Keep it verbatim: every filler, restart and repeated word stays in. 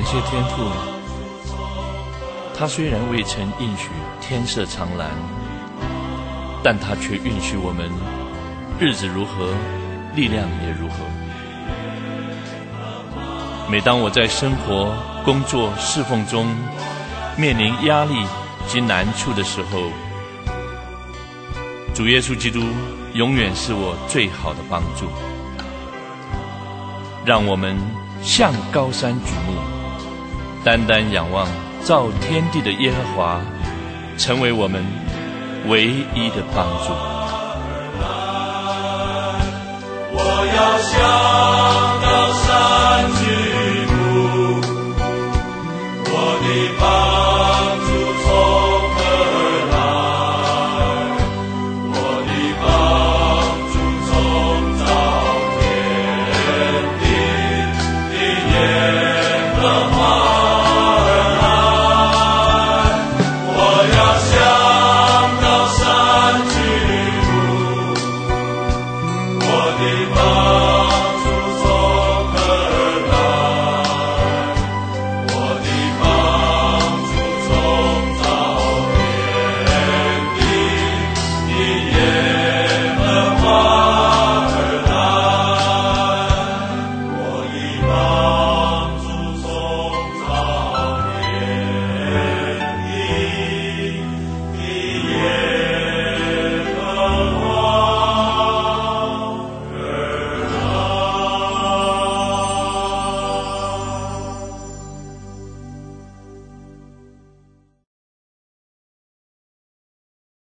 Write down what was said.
谢天父，他虽然未曾应许天色常蓝，但他却允许我们日子如何，力量也如何。每当我在生活、工作、侍奉中面临压力及难处的时候，主耶稣基督永远是我最好的帮助。让我们向高山举目，单单仰望造天地的耶和华，成为我们唯一的帮助。 我要向高山举目，我的帮